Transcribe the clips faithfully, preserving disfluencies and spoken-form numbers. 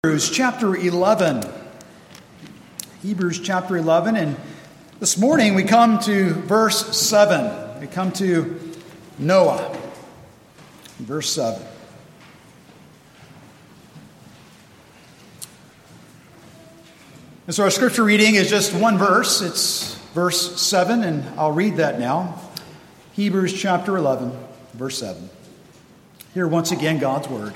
Hebrews chapter eleven. Hebrews chapter eleven, and this morning we come to verse seven. We come to Noah. Verse seven. And so our scripture reading is just one verse. It's verse seven, and I'll read that now. Hebrews chapter eleven, verse seven. Here once again God's word.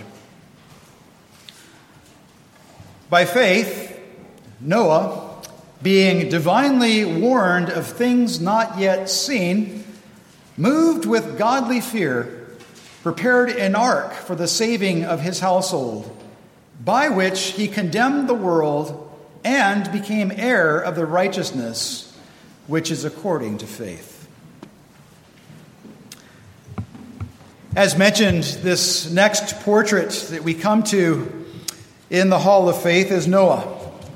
By faith, Noah, being divinely warned of things not yet seen, moved with godly fear, prepared an ark for the saving of his household, by which he condemned the world and became heir of the righteousness which is according to faith. As mentioned, this next portrait that we come to in the Hall of Faith is Noah.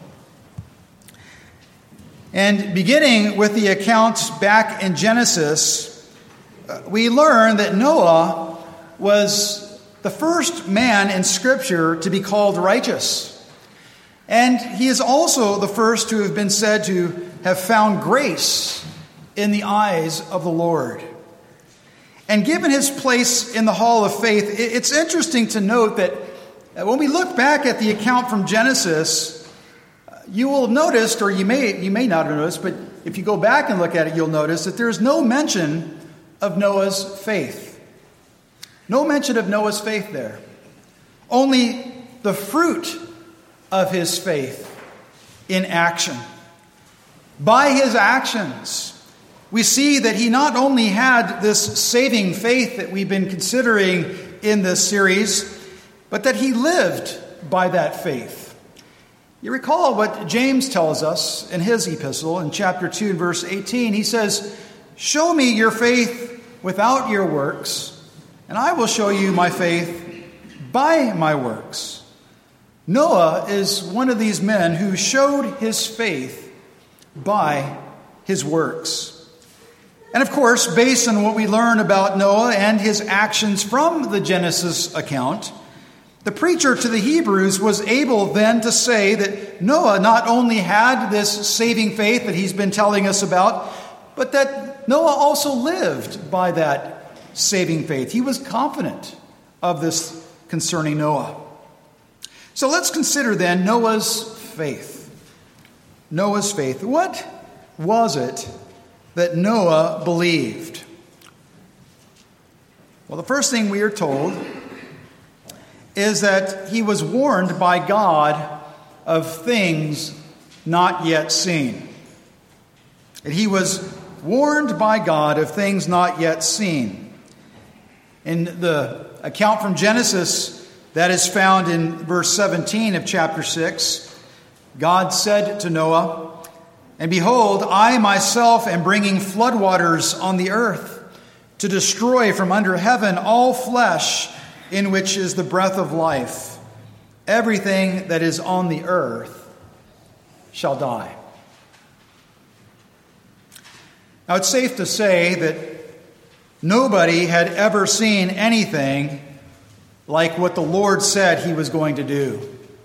And beginning with the account back in Genesis, we learn that Noah was the first man in Scripture to be called righteous. And he is also the first to have been said to have found grace in the eyes of the Lord. And given his place in the Hall of Faith, it's interesting to note that when we look back at the account from Genesis, you will have noticed, or you may you may not have noticed, but if you go back and look at it, you'll notice that there's no mention of Noah's faith. No mention of Noah's faith there. Only the fruit of his faith in action. By his actions, we see that he not only had this saving faith that we've been considering in this series, but that he lived by that faith. You recall what James tells us in his epistle in chapter two, verse eighteen. He says, "Show me your faith without your works, and I will show you my faith by my works." Noah is one of these men who showed his faith by his works. And of course, based on what we learn about Noah and his actions from the Genesis account, the preacher to the Hebrews was able then to say that Noah not only had this saving faith that he's been telling us about, but that Noah also lived by that saving faith. He was confident of this concerning Noah. So let's consider then Noah's faith. Noah's faith. What was it that Noah believed? Well, the first thing we are told is that he was warned by God of things not yet seen. And he was warned by God of things not yet seen. In the account from Genesis that is found in verse seventeen of chapter six, God said to Noah, "And behold, I myself am bringing floodwaters on the earth to destroy from under heaven all flesh, in which is the breath of life. Everything that is on the earth shall die." Now, it's safe to say that nobody had ever seen anything like what the Lord said he was going to do.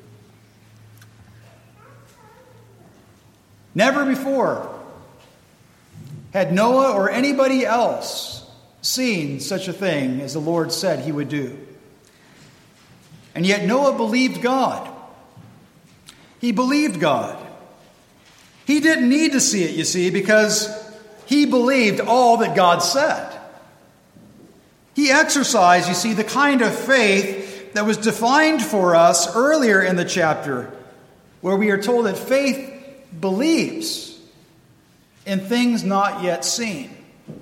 Never before had Noah or anybody else seen such a thing as the Lord said he would do. And yet Noah believed God. He believed God. He didn't need to see it, you see, because he believed all that God said. He exercised, you see, the kind of faith that was defined for us earlier in the chapter, where we are told that faith believes in things not yet seen.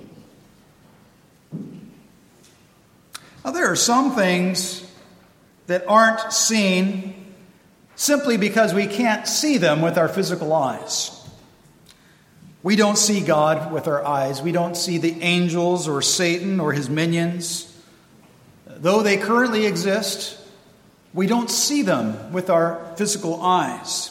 Now, there are some things that aren't seen simply because we can't see them with our physical eyes. We don't see God with our eyes. We don't see the angels or Satan or his minions. Though they currently exist, we don't see them with our physical eyes.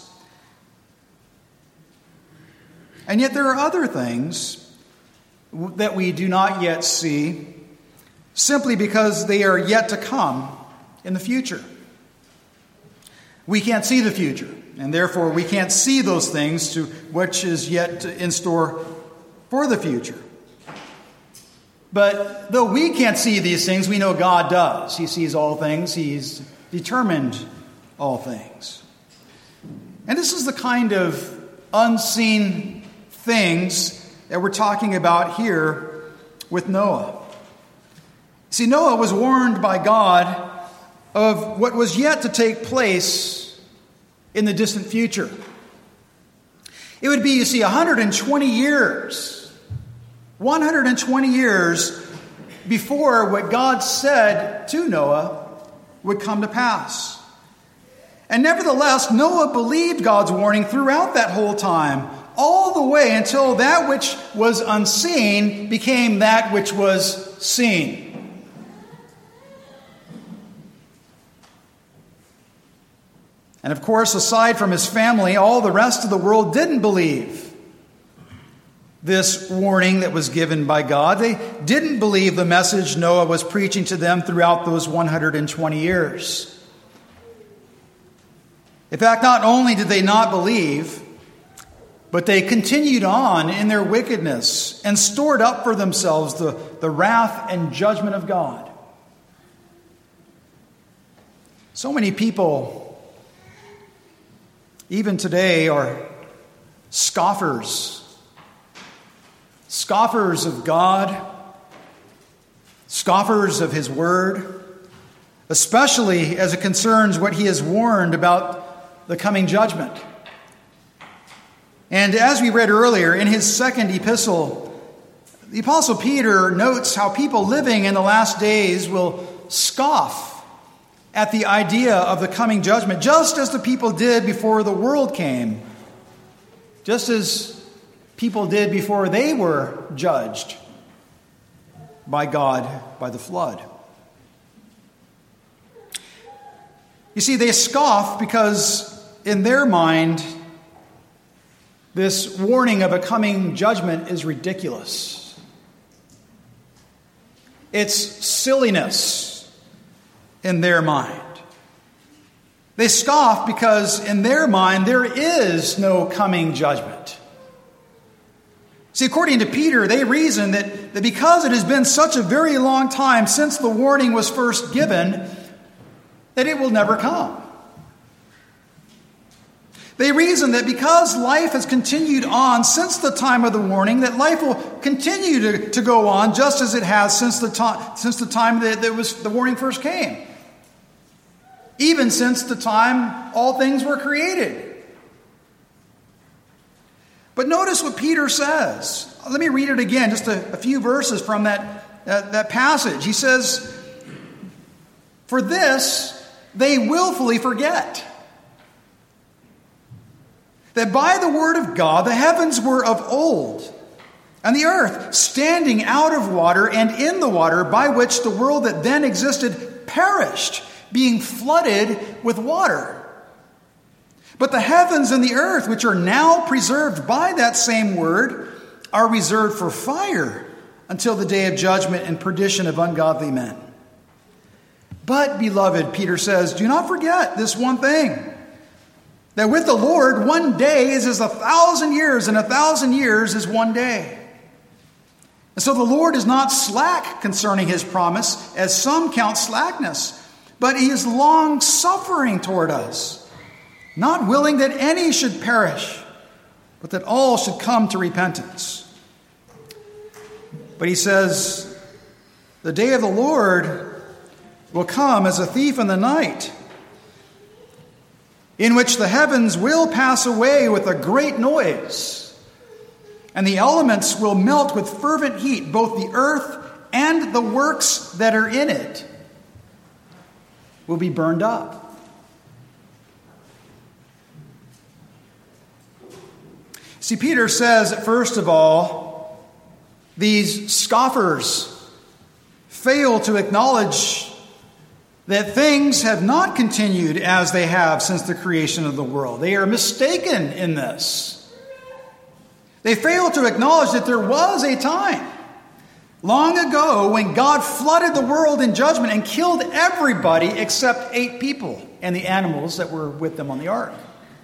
And yet there are other things that we do not yet see simply because they are yet to come in the future. We can't see the future, and therefore we can't see those things to which is yet in store for the future. But though we can't see these things, we know God does. He sees all things. He's determined all things. And this is the kind of unseen things that we're talking about here with Noah. See, Noah was warned by God of what was yet to take place in the distant future. It would be, you see, one hundred twenty years, one hundred twenty years before what God said to Noah would come to pass. And nevertheless, Noah believed God's warning throughout that whole time, all the way until that which was unseen became that which was seen. And of course, aside from his family, all the rest of the world didn't believe this warning that was given by God. They didn't believe the message Noah was preaching to them throughout those one hundred twenty years. In fact, not only did they not believe, but they continued on in their wickedness and stored up for themselves the, the wrath and judgment of God. So many people, even today, are scoffers. Scoffers of God, scoffers of His Word, especially as it concerns what He has warned about the coming judgment. And as we read earlier in his second epistle, the Apostle Peter notes how people living in the last days will scoff at the idea of the coming judgment, just as the people did before the world came, just as people did before they were judged by God by the flood. You see, they scoff because in their mind, this warning of a coming judgment is ridiculous. It's silliness in their mind. They scoff because in their mind there is no coming judgment. See, according to Peter, they reason that, that because it has been such a very long time since the warning was first given, that it will never come. They reason that because life has continued on since the time of the warning, that life will continue to, to go on just as it has since the, to, since the time that, that was, the warning first came. Even since the time all things were created. But notice what Peter says. Let me read it again, just a, a few verses from that, uh, that passage. He says, "For this they willfully forget that by the word of God the heavens were of old, and the earth standing out of water and in the water, by which the world that then existed perished, being flooded with water. But the heavens and the earth, which are now preserved by that same word, are reserved for fire until the day of judgment and perdition of ungodly men. But, beloved," Peter says, "do not forget this one thing, that with the Lord one day is as a thousand years, and a thousand years is one day. And so the Lord is not slack concerning His promise, as some count slackness, but He is long-suffering toward us, not willing that any should perish, but that all should come to repentance." But he says, "The day of the Lord will come as a thief in the night, in which the heavens will pass away with a great noise, and the elements will melt with fervent heat, both the earth and the works that are in it will be burned up." See, Peter says that first of all, these scoffers fail to acknowledge that things have not continued as they have since the creation of the world. They are mistaken in this. They fail to acknowledge that there was a time Long ago, when God flooded the world in judgment and killed everybody except eight people and the animals that were with them on the ark.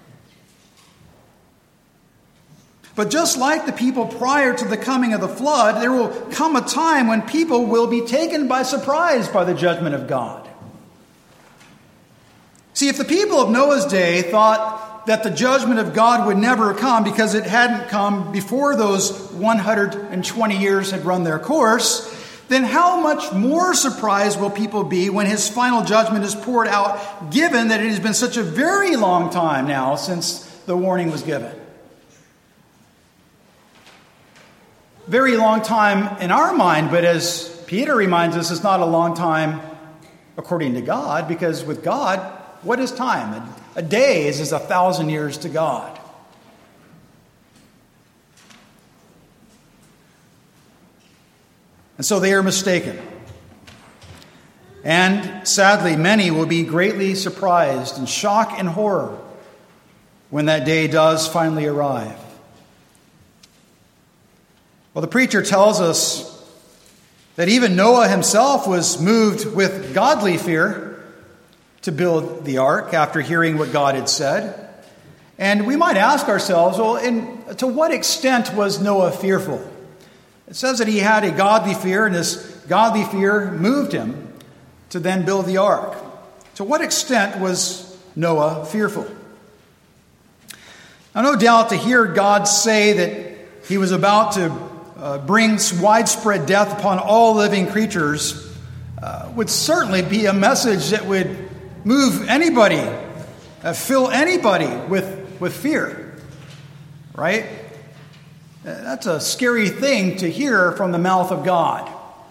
But just like the people prior to the coming of the flood, there will come a time when people will be taken by surprise by the judgment of God. See, if the people of Noah's day thought that the judgment of God would never come because it hadn't come before those one hundred twenty years had run their course, then how much more surprised will people be when his final judgment is poured out, given that it has been such a very long time now since the warning was given? Very long time in our mind, but as Peter reminds us, it's not a long time according to God, because with God, what is time? A, a day is as a thousand years to God. And so they are mistaken. And sadly, many will be greatly surprised in shock and horror when that day does finally arrive. Well, the preacher tells us that even Noah himself was moved with godly fear to build the ark after hearing what God had said. And we might ask ourselves, well, in, to what extent was Noah fearful? It says that he had a godly fear, and this godly fear moved him to then build the ark. To what extent was Noah fearful? Now, no doubt to hear God say that he was about to Uh, brings widespread death upon all living creatures uh, would certainly be a message that would move anybody, uh, fill anybody with, with fear, right? Uh, that's a scary thing to hear from the mouth of God.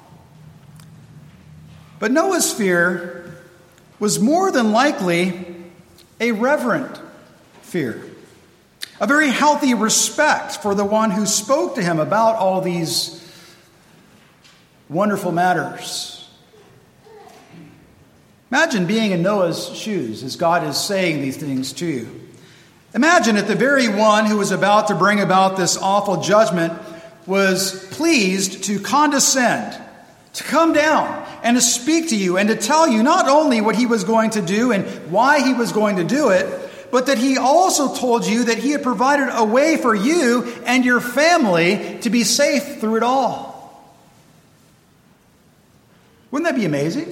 But Noah's fear was more than likely a reverent fear. A very healthy respect for the one who spoke to him about all these wonderful matters. Imagine being in Noah's shoes as God is saying these things to you. Imagine that the very one who was about to bring about this awful judgment was pleased to condescend, to come down and to speak to you and to tell you not only what he was going to do and why he was going to do it, but that he also told you that he had provided a way for you and your family to be safe through it all. Wouldn't that be amazing?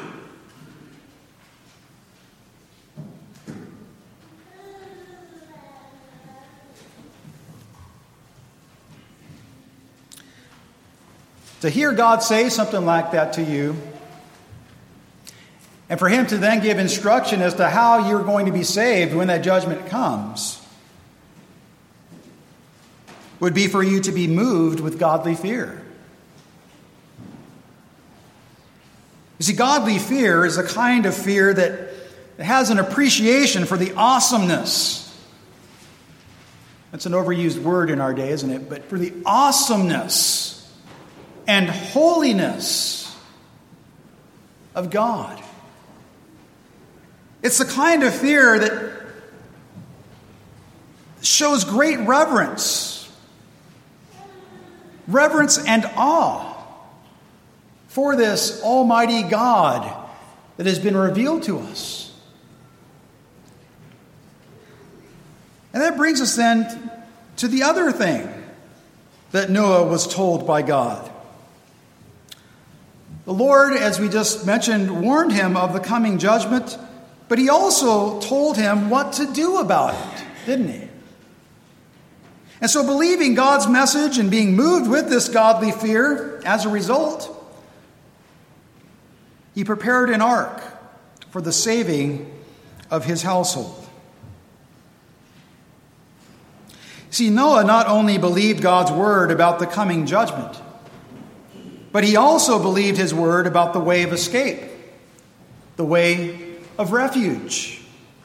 To hear God say something like that to you, and for him to then give instruction as to how you're going to be saved when that judgment comes, would be for you to be moved with godly fear. You see, godly fear is a kind of fear that has an appreciation for the awesomeness. That's an overused word in our day, isn't it? But for the awesomeness and holiness of God. It's the kind of fear that shows great reverence. Reverence and awe for this almighty God that has been revealed to us. And that brings us then to the other thing that Noah was told by God. The Lord, as we just mentioned, warned him of the coming judgment, but he also told him what to do about it, didn't he? And so believing God's message and being moved with this godly fear, as a result, he prepared an ark for the saving of his household. See, Noah not only believed God's word about the coming judgment, but he also believed his word about the way of escape, the way of refuge.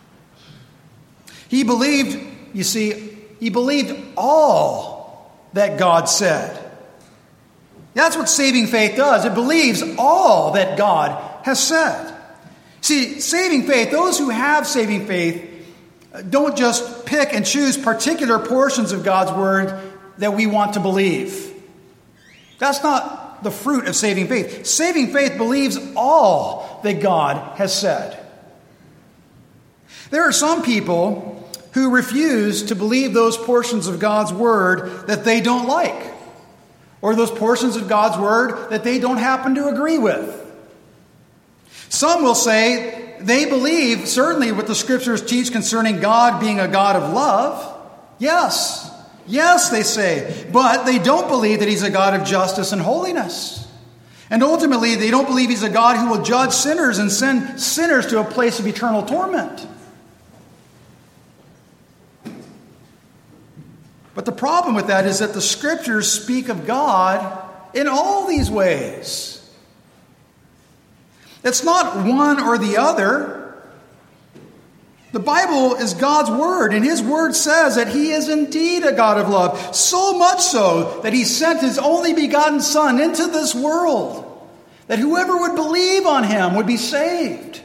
He believed, you see, he believed all that God said. That's what saving faith does. It believes all that God has said. See, saving faith, those who have saving faith don't just pick and choose particular portions of God's word that we want to believe. That's not the fruit of saving faith. Saving faith believes all that God has said. There are some people who refuse to believe those portions of God's word that they don't like, or those portions of God's word that they don't happen to agree with. Some will say they believe certainly what the scriptures teach concerning God being a God of love. Yes, yes, they say, but they don't believe that he's a God of justice and holiness. And ultimately, they don't believe he's a God who will judge sinners and send sinners to a place of eternal torment. But the problem with that is that the scriptures speak of God in all these ways. It's not one or the other. The Bible is God's word, and his word says that he is indeed a God of love, so much so that he sent his only begotten Son into this world, that whoever would believe on him would be saved.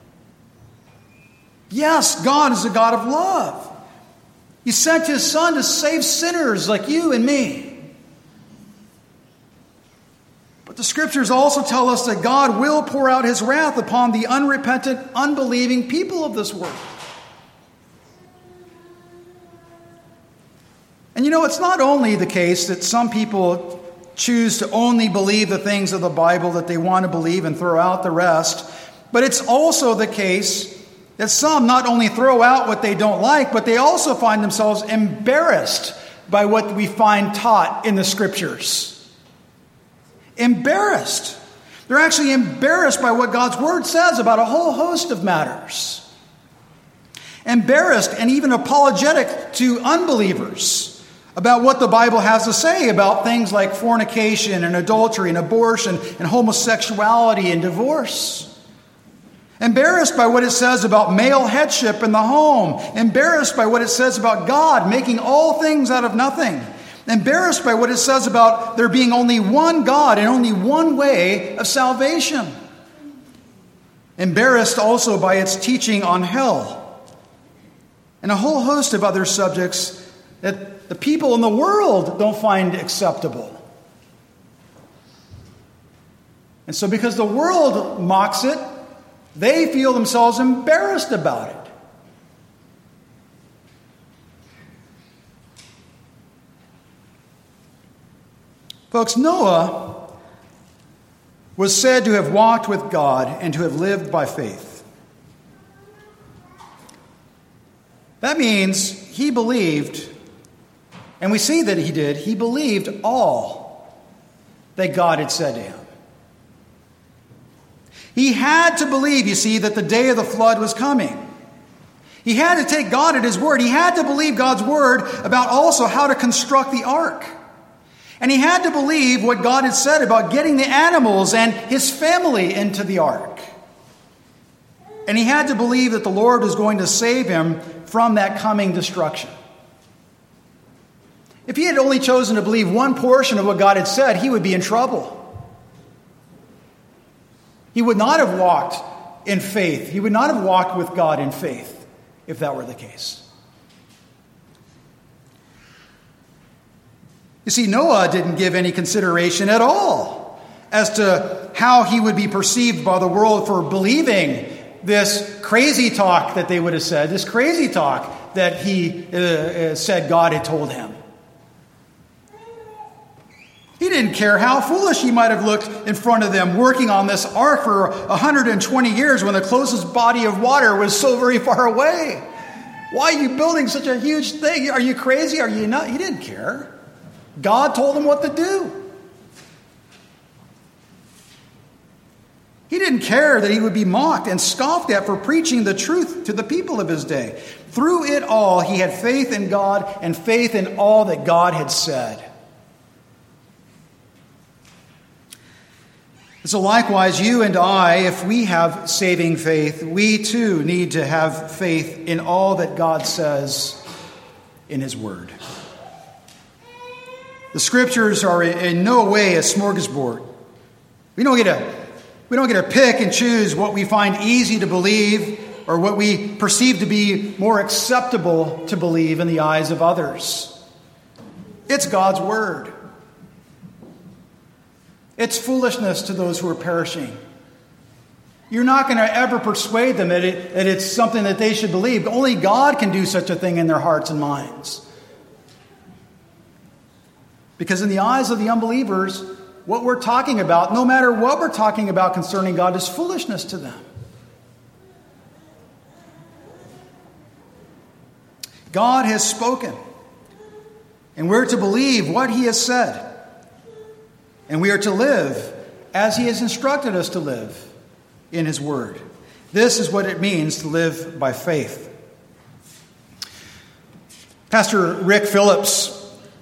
Yes, God is a God of love. He sent his Son to save sinners like you and me. But the scriptures also tell us that God will pour out his wrath upon the unrepentant, unbelieving people of this world. And you know, it's not only the case that some people choose to only believe the things of the Bible that they want to believe and throw out the rest, but it's also the case that some not only throw out what they don't like, but they also find themselves embarrassed by what we find taught in the scriptures. Embarrassed. They're actually embarrassed by what God's word says about a whole host of matters. Embarrassed and even apologetic to unbelievers about what the Bible has to say about things like fornication and adultery and abortion and homosexuality and divorce. Embarrassed by what it says about male headship in the home. Embarrassed by what it says about God making all things out of nothing. Embarrassed by what it says about there being only one God and only one way of salvation. Embarrassed also by its teaching on hell. And a whole host of other subjects that the people in the world don't find acceptable. And so because the world mocks it, they feel themselves embarrassed about it. Folks, Noah was said to have walked with God and to have lived by faith. That means he believed, and we see that he did, he believed all that God had said to him. He had to believe, you see, that the day of the flood was coming. He had to take God at his word. He had to believe God's word about also how to construct the ark. And he had to believe what God had said about getting the animals and his family into the ark. And he had to believe that the Lord was going to save him from that coming destruction. If he had only chosen to believe one portion of what God had said, he would be in trouble. He would not have walked in faith. He would not have walked with God in faith if that were the case. You see, Noah didn't give any consideration at all as to how he would be perceived by the world for believing this crazy talk that they would have said, this crazy talk that he uh, said God had told him. He didn't care how foolish he might have looked in front of them working on this ark for one hundred twenty years when the closest body of water was so very far away. Why are you building such a huge thing? Are you crazy? Are you not? He didn't care. God told him what to do. He didn't care that he would be mocked and scoffed at for preaching the truth to the people of his day. Through it all, he had faith in God and faith in all that God had said. So likewise, you and I, if we have saving faith, we too need to have faith in all that God says in his word. The scriptures are in no way a smorgasbord. We don't get to, we don't get to pick and choose what we find easy to believe or what we perceive to be more acceptable to believe in the eyes of others. It's God's word. It's foolishness to those who are perishing. You're not going to ever persuade them that, it, that it's something that they should believe. Only God can do such a thing in their hearts and minds. Because in the eyes of the unbelievers, what we're talking about, no matter what we're talking about concerning God, is foolishness to them. God has spoken, and we're to believe what he has said. And we are to live as he has instructed us to live in his word. This is what it means to live by faith. Pastor Rick Phillips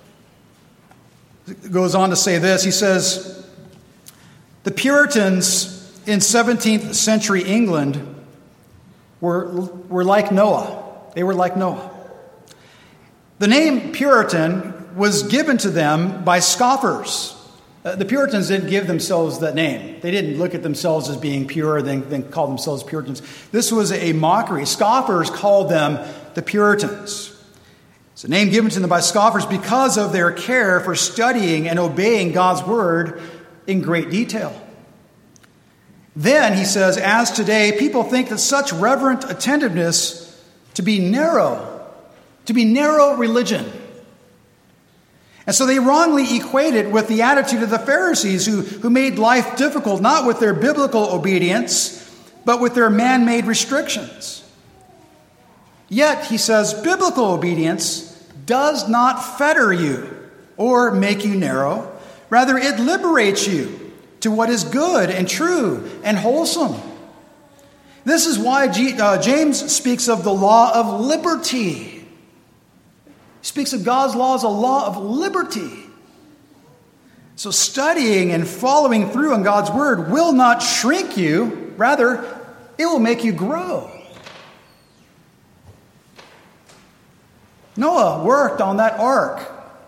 goes on to say this. He says, the Puritans in seventeenth century England were, were like Noah. They were like Noah. The name Puritan was given to them by scoffers. Uh, the Puritans didn't give themselves that name. They didn't look at themselves as being pure, then, then call themselves Puritans. This was a mockery. Scoffers called them the Puritans. It's a name given to them by scoffers because of their care for studying and obeying God's word in great detail. Then, he says, as today, people think that such reverent attentiveness to be narrow, to be narrow religion. And so they wrongly equate it with the attitude of the Pharisees who, who made life difficult, not with their biblical obedience, but with their man-made restrictions. Yet, he says, biblical obedience does not fetter you or make you narrow. Rather, it liberates you to what is good and true and wholesome. This is why G, uh, James speaks of the law of liberty. He speaks of God's law as a law of liberty. So studying and following through on God's word will not shrink you. Rather, it will make you grow. Noah worked on that ark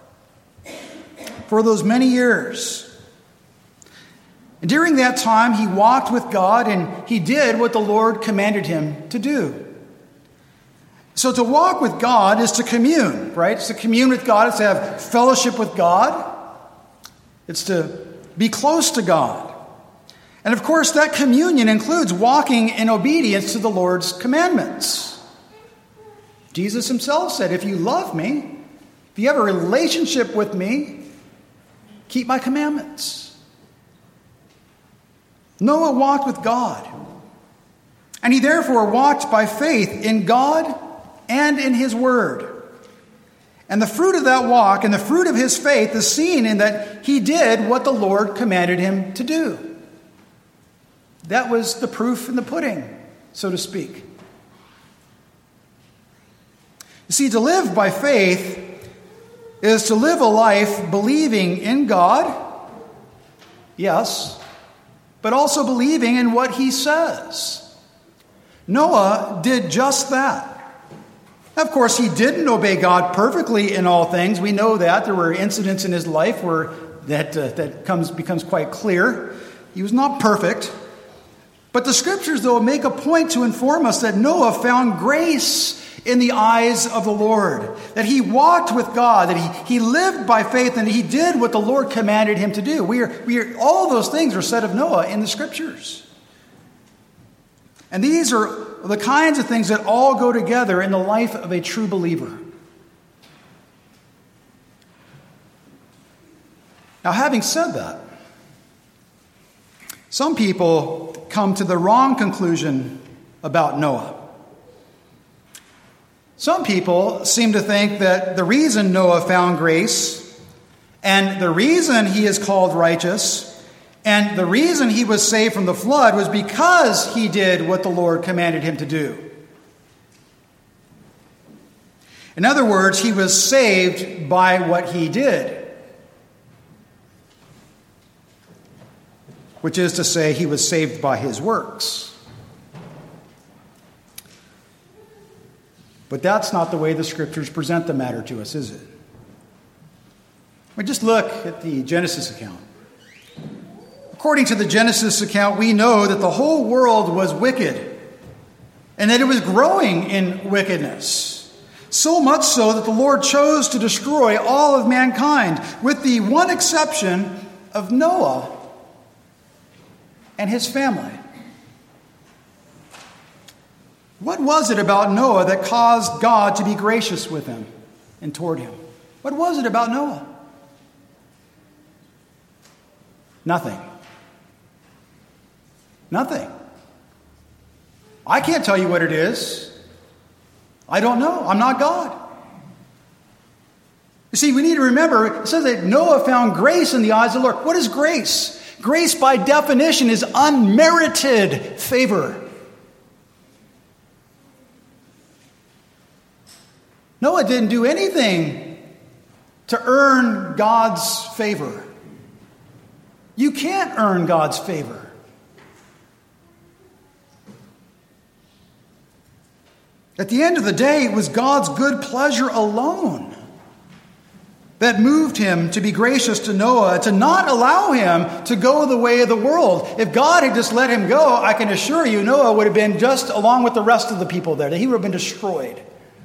for those many years. And during that time, he walked with God and he did what the Lord commanded him to do. So to walk with God is to commune, right? It's to commune with God. It's to have fellowship with God. It's to be close to God. And of course, that communion includes walking in obedience to the Lord's commandments. Jesus himself said, if you love me, if you have a relationship with me, keep my commandments. Noah walked with God. And he therefore walked by faith in God and in his word. And the fruit of that walk and the fruit of his faith is seen in that he did what the Lord commanded him to do. That was the proof in the pudding, so to speak. You see, to live by faith is to live a life believing in God, yes, but also believing in what he says. Noah did just that. Of course, he didn't obey God perfectly in all things. We know that. There were incidents in his life where that, uh, that comes becomes quite clear. He was not perfect. But the scriptures, though, make a point to inform us that Noah found grace in the eyes of the Lord, that he walked with God, that he, he lived by faith, and he did what the Lord commanded him to do. We are, we are, all those things are said of Noah in the scriptures. And these are the kinds of things that all go together in the life of a true believer. Now, having said that, some people come to the wrong conclusion about Noah. Some people seem to think that the reason Noah found grace, and the reason he is called righteous, and the reason he was saved from the flood was because he did what the Lord commanded him to do. In other words, he was saved by what he did. Which is to say, he was saved by his works. But that's not the way the scriptures present the matter to us, is it? We just look at the Genesis account. According to the Genesis account, we know that the whole world was wicked and that it was growing in wickedness. So much so that the Lord chose to destroy all of mankind, with the one exception of Noah and his family. What was it about Noah that caused God to be gracious with him and toward him? What was it about Noah? Nothing. Nothing. I can't tell you what it is. I don't know. I'm not God. You see, we need to remember, it says that Noah found grace in the eyes of the Lord. What is grace? Grace, by definition, is unmerited favor. Noah didn't do anything to earn God's favor. You can't earn God's favor. At the end of the day, it was God's good pleasure alone that moved him to be gracious to Noah, to not allow him to go the way of the world. If God had just let him go, I can assure you, Noah would have been just along with the rest of the people there, that he would have been destroyed.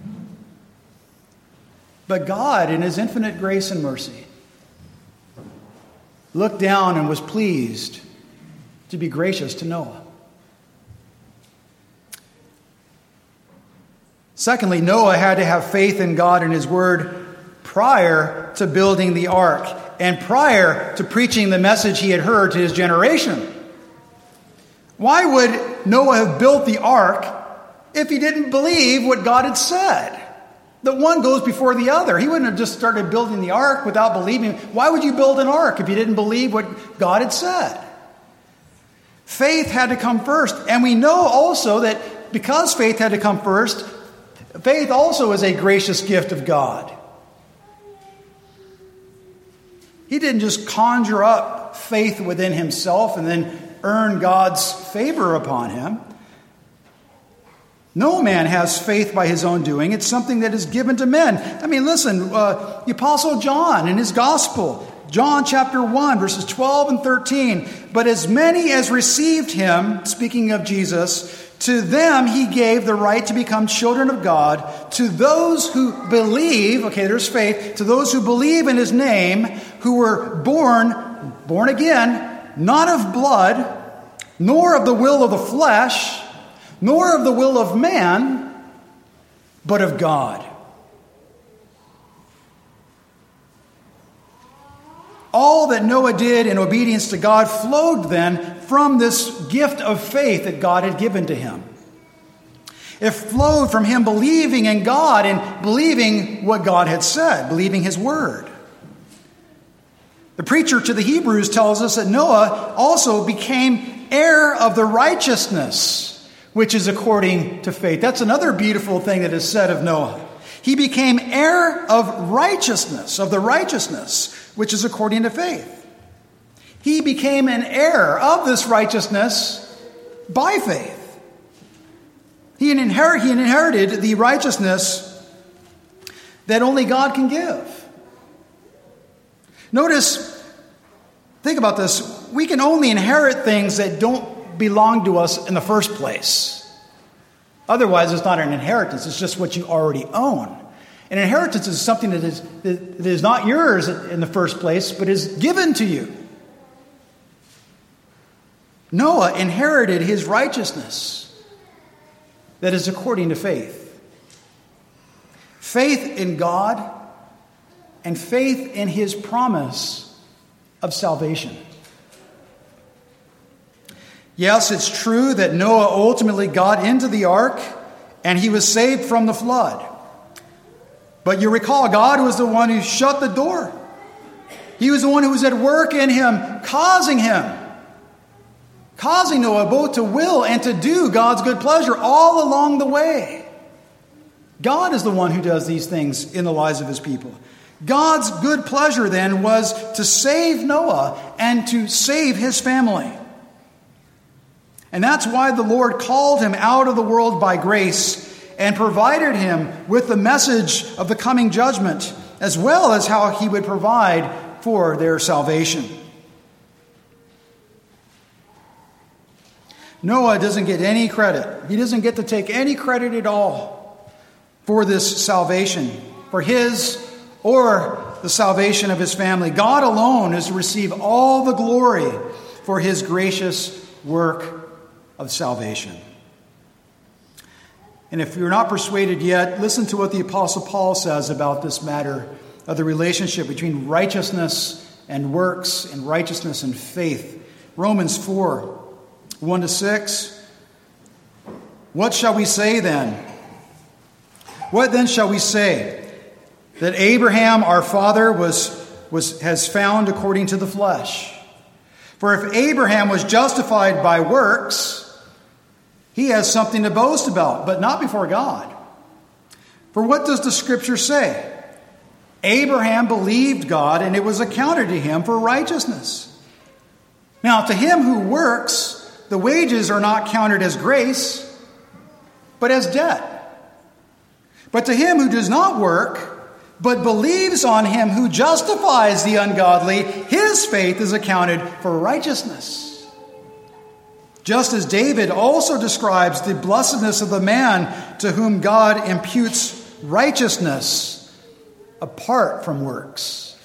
But God, in his infinite grace and mercy, looked down and was pleased to be gracious to Noah. Secondly, Noah had to have faith in God and his word prior to building the ark and prior to preaching the message he had heard to his generation. Why would Noah have built the ark if he didn't believe what God had said? That one goes before the other. He wouldn't have just started building the ark without believing. Why would you build an ark if you didn't believe what God had said? Faith had to come first. And we know also that because faith had to come first, faith also is a gracious gift of God. He didn't just conjure up faith within himself and then earn God's favor upon him. No man has faith by his own doing. It's something that is given to men. I mean, listen, uh, the Apostle John in his gospel, John chapter one, verses twelve and thirteen. But as many as received him, speaking of Jesus, to them he gave the right to become children of God, to those who believe, okay, there's faith, to those who believe in his name, who were born, born again, not of blood, nor of the will of the flesh, nor of the will of man, but of God. All that Noah did in obedience to God flowed then from this gift of faith that God had given to him. It flowed from him believing in God and believing what God had said, believing his word. The preacher to the Hebrews tells us that Noah also became heir of the righteousness which is according to faith. That's another beautiful thing that is said of Noah. He became heir of righteousness, of the righteousness, which is according to faith. He became an heir of this righteousness by faith. He, inherit, he inherited the righteousness that only God can give. Notice, think about this. We can only inherit things that don't belong to us in the first place. Otherwise, it's not an inheritance. It's just what you already own. An inheritance is something that is, that is not yours in the first place, but is given to you. Noah inherited his righteousness that is according to faith. Faith in God and faith in his promise of salvation. Yes, it's true that Noah ultimately got into the ark and he was saved from the flood. But you recall, God was the one who shut the door. He was the one who was at work in him, causing him, causing Noah both to will and to do God's good pleasure all along the way. God is the one who does these things in the lives of his people. God's good pleasure then was to save Noah and to save his family. And that's why the Lord called him out of the world by grace and provided him with the message of the coming judgment, as well as how he would provide for their salvation. Noah doesn't get any credit. He doesn't get to take any credit at all for this salvation, for his or the salvation of his family. God alone is to receive all the glory for his gracious work of salvation. And if you're not persuaded yet, listen to what the Apostle Paul says about this matter of the relationship between righteousness and works and righteousness and faith. Romans four, one to six. What shall we say then? What then shall we say? That Abraham our father was, was has found according to the flesh. For if Abraham was justified by works, he has something to boast about, but not before God. For what does the Scripture say? Abraham believed God, and it was accounted to him for righteousness. Now, to him who works, the wages are not counted as grace, but as debt. But to him who does not work, but believes on him who justifies the ungodly, his faith is accounted for righteousness. Just as David also describes the blessedness of the man to whom God imputes righteousness apart from works.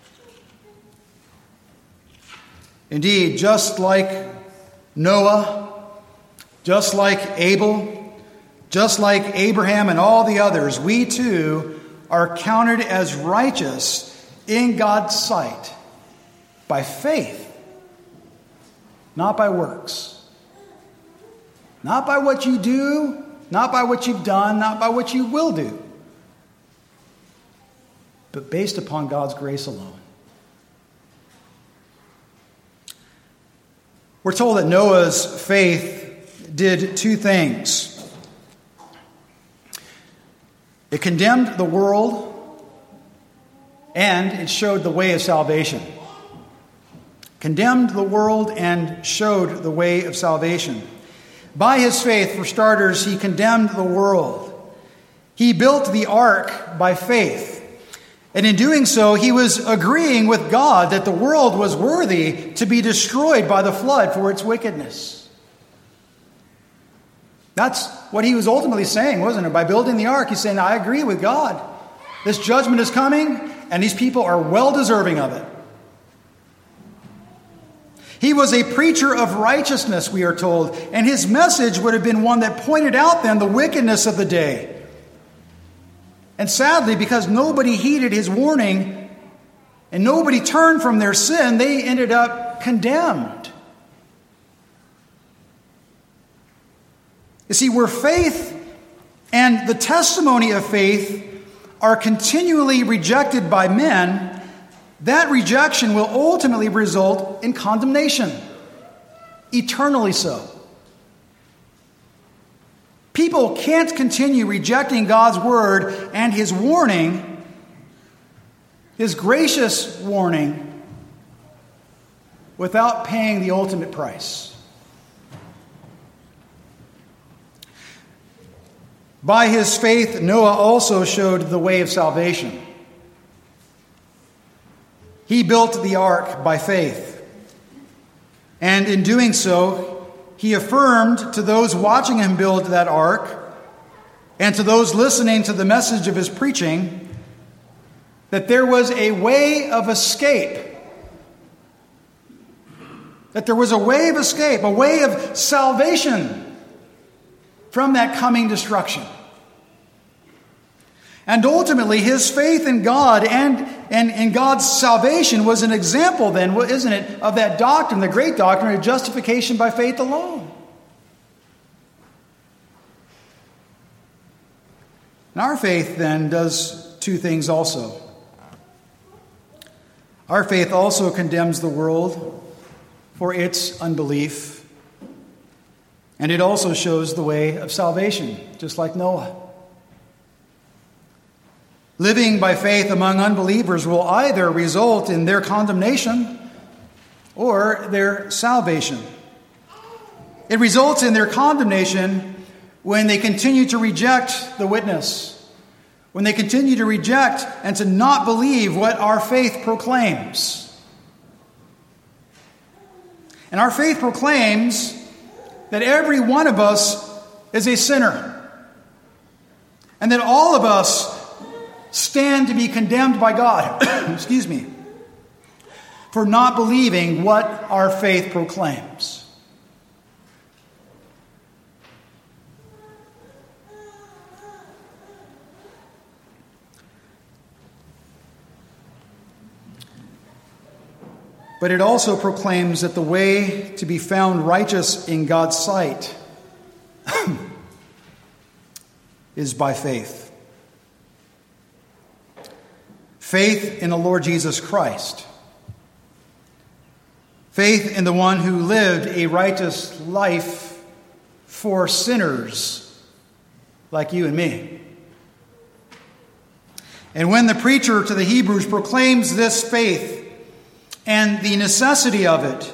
Indeed, just like Noah, just like Abel, just like Abraham and all the others, we too are counted as righteous in God's sight by faith, not by works. Not by what you do, not by what you've done, not by what you will do, but based upon God's grace alone. We're told that Noah's faith did two things. It condemned the world, and it showed the way of salvation. Condemned the world and showed the way of salvation. By his faith, for starters, he condemned the world. He built the ark by faith. And in doing so, he was agreeing with God that the world was worthy to be destroyed by the flood for its wickedness. That's what he was ultimately saying, wasn't it? By building the ark, he's saying, I agree with God. This judgment is coming, and these people are well deserving of it. He was a preacher of righteousness, we are told, and his message would have been one that pointed out then the wickedness of the day. And sadly, because nobody heeded his warning and nobody turned from their sin, they ended up condemned. You see, where faith and the testimony of faith are continually rejected by men, that rejection will ultimately result in condemnation, eternally so. People can't continue rejecting God's word and his warning, his gracious warning, without paying the ultimate price. By his faith, Noah also showed the way of salvation. He built the ark by faith. And in doing so, he affirmed to those watching him build that ark and to those listening to the message of his preaching that there was a way of escape. That there was a way of escape, a way of salvation from that coming destruction. And ultimately, his faith in God and, and in God's salvation was an example then, isn't it, of that doctrine, the great doctrine of justification by faith alone. And our faith then does two things also. Our faith also condemns the world for its unbelief. And it also shows the way of salvation, just like Noah. Living by faith among unbelievers will either result in their condemnation or their salvation. It results in their condemnation when they continue to reject the witness, when they continue to reject and to not believe what our faith proclaims. And our faith proclaims that every one of us is a sinner, and that all of us stand to be condemned by God, excuse me, for not believing what our faith proclaims. but it also proclaims that the way to be found righteous in God's sight is by faith. Faith in the Lord Jesus Christ. Faith in the one who lived a righteous life for sinners like you and me. And when the preacher to the Hebrews proclaims this faith and the necessity of it,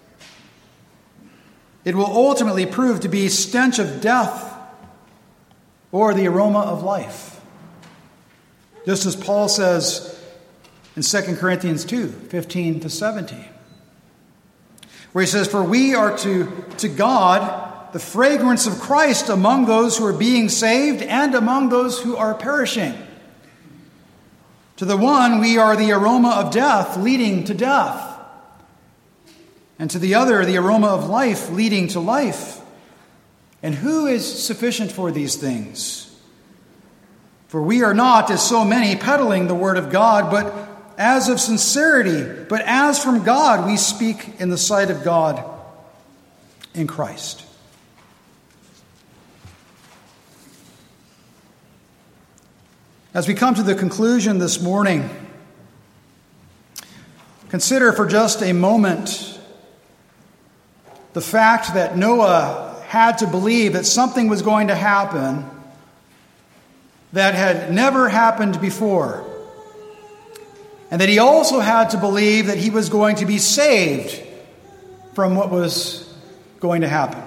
it will ultimately prove to be stench of death or the aroma of life. Just as Paul says in Second Corinthians two, fifteen to seventeen. Where he says, "For we are to, to God the fragrance of Christ among those who are being saved and among those who are perishing. To the one we are the aroma of death leading to death, and to the other the aroma of life leading to life. And who is sufficient for these things? For we are not, as so many, peddling the word of God, but as of sincerity, but as from God we speak in the sight of God in Christ." As we come to the conclusion this morning, consider for just a moment the fact that Noah had to believe that something was going to happen that had never happened before. And that he also had to believe that he was going to be saved from what was going to happen.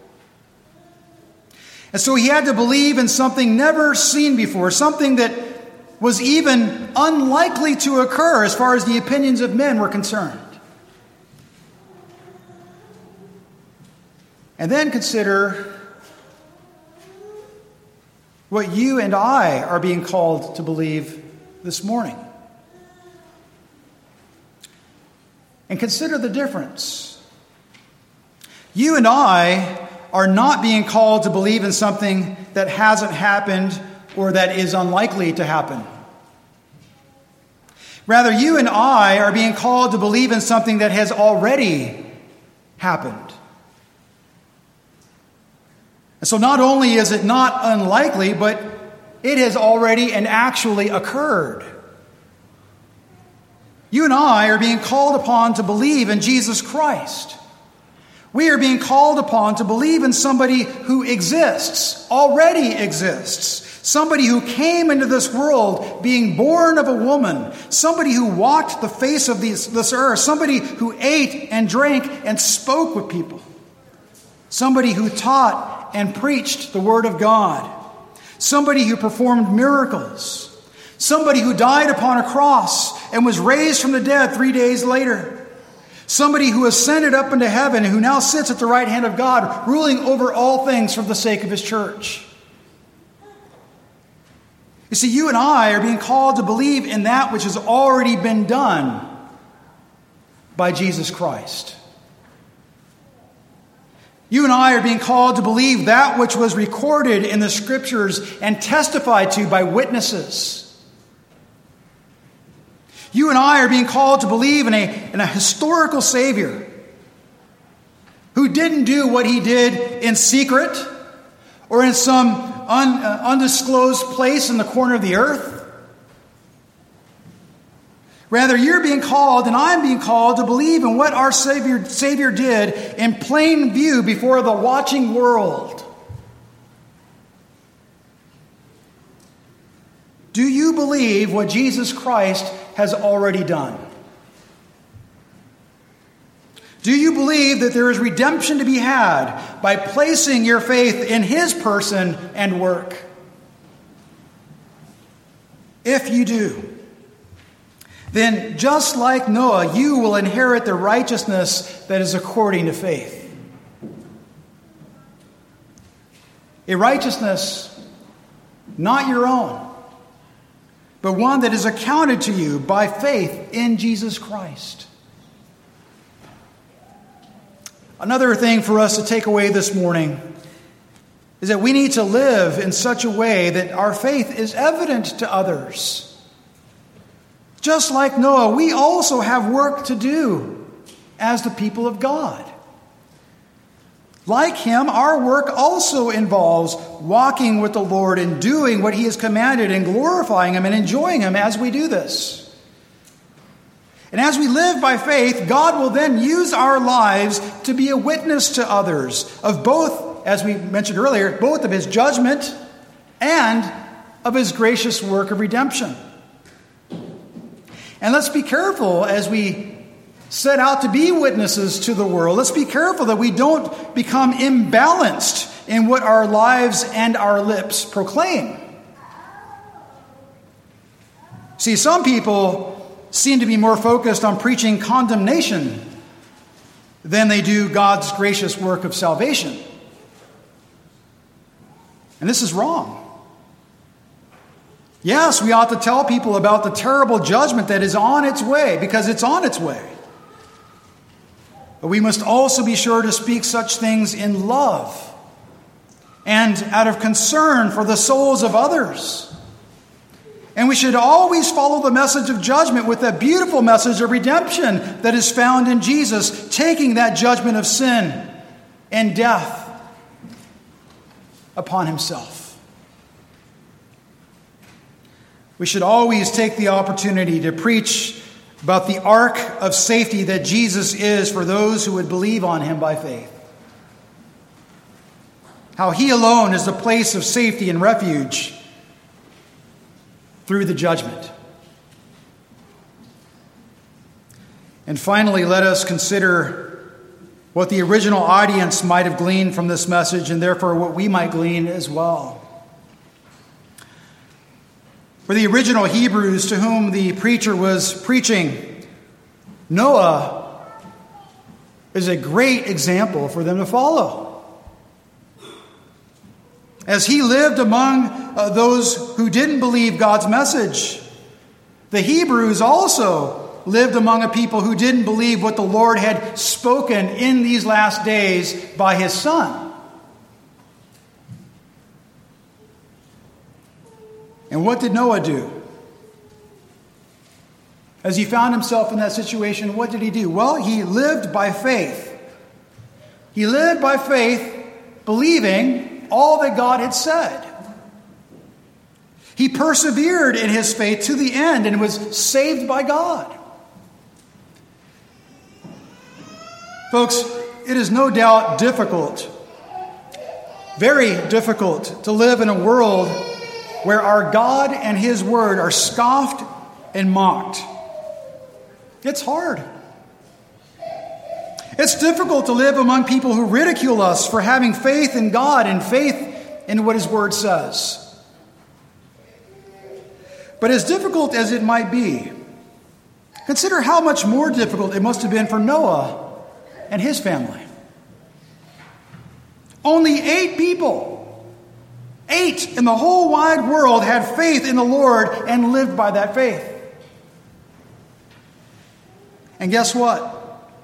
And so he had to believe in something never seen before, something that was even unlikely to occur as far as the opinions of men were concerned. And then consider what you and I are being called to believe this morning. And consider the difference. You and I are not being called to believe in something that hasn't happened or that is unlikely to happen. Rather, you and I are being called to believe in something that has already happened. And so not only is it not unlikely, but it has already and actually occurred. You and I are being called upon to believe in Jesus Christ. We are being called upon to believe in somebody who exists, already exists. Somebody who came into this world being born of a woman. Somebody who walked the face of this, this earth. Somebody who ate and drank and spoke with people. Somebody who taught and preached the Word of God. Somebody who performed miracles. Somebody who died upon a cross and was raised from the dead three days later. Somebody who ascended up into heaven and who now sits at the right hand of God, ruling over all things for the sake of His church. You see, you and I are being called to believe in that which has already been done by Jesus Christ. You and I are being called to believe that which was recorded in the Scriptures and testified to by witnesses. You and I are being called to believe in a, in a historical Savior who didn't do what He did in secret or in some un, uh, undisclosed place in the corner of the earth. Rather, you're being called and I'm being called to believe in what our Savior, Savior did in plain view before the watching world. Do you believe what Jesus Christ has already done? Do you believe that there is redemption to be had by placing your faith in His person and work? If you do, then just like Noah, you will inherit the righteousness that is according to faith. A righteousness not your own, but one that is accounted to you by faith in Jesus Christ. Another thing for us to take away this morning is that we need to live in such a way that our faith is evident to others. Just like Noah, we also have work to do. as the people of God. Like him, our work also involves walking with the Lord and doing what he has commanded and glorifying him and enjoying him as we do this. And as we live by faith, God will then use our lives to be a witness to others of both, as we mentioned earlier, both of his judgment and of his gracious work of redemption. And let's be careful as we set out to be witnesses to the world. Let's be careful that we don't become imbalanced in what our lives and our lips proclaim. See, some people seem to be more focused on preaching condemnation than they do God's gracious work of salvation. And this is wrong. Yes, we ought to tell people about the terrible judgment that is on its way, because it's on its way. But we must also be sure to speak such things in love and out of concern for the souls of others. And we should always follow the message of judgment with that beautiful message of redemption that is found in Jesus, taking that judgment of sin and death upon himself. We should always take the opportunity to preach about the ark of safety that Jesus is for those who would believe on him by faith. How he alone is the place of safety and refuge through the judgment. And finally, let us consider what the original audience might have gleaned from this message, and therefore what we might glean as well. For the original Hebrews to whom the preacher was preaching, Noah is a great example for them to follow. As he lived among uh, those who didn't believe God's message, the Hebrews also lived among a people who didn't believe what the Lord had spoken in these last days by his Son. And what did Noah do? As he found himself in that situation, what did he do? Well, he lived by faith. He lived by faith, believing all that God had said. He persevered in his faith to the end and was saved by God. Folks, it is no doubt difficult, very difficult to live in a world where our God and his word are scoffed and mocked. It's hard. It's difficult to live among people who ridicule us for having faith in God and faith in what his word says. But as difficult as it might be, consider how much more difficult it must have been for Noah and his family. Only eight people, eight in the whole wide world had faith in the Lord and lived by that faith. And guess what?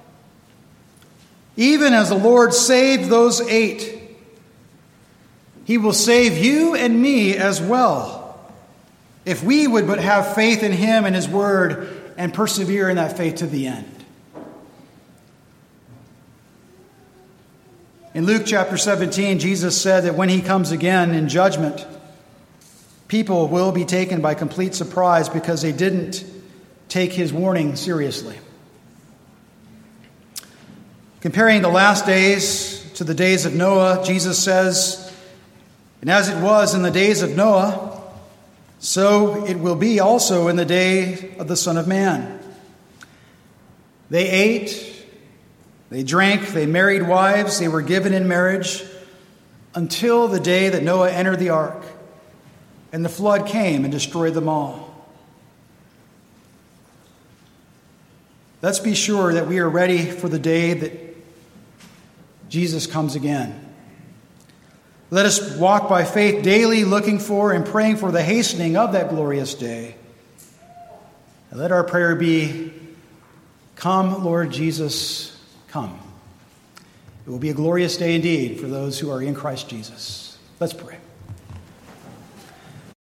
Even as the Lord saved those eight, he will save you and me as well, if we would but have faith in him and his word and persevere in that faith to the end. In Luke chapter seventeen, Jesus said that when he comes again in judgment, people will be taken by complete surprise because they didn't take his warning seriously. Comparing the last days to the days of Noah, Jesus says, "And as it was in the days of Noah, so it will be also in the day of the Son of Man. They ate, they drank, they married wives, they were given in marriage until the day that Noah entered the ark, and the flood came and destroyed them all." Let's be sure that we are ready for the day that Jesus comes again. Let us walk by faith daily, looking for and praying for the hastening of that glorious day. And let our prayer be, "Come, Lord Jesus, come." It will be a glorious day indeed for those who are in Christ Jesus. Let's pray.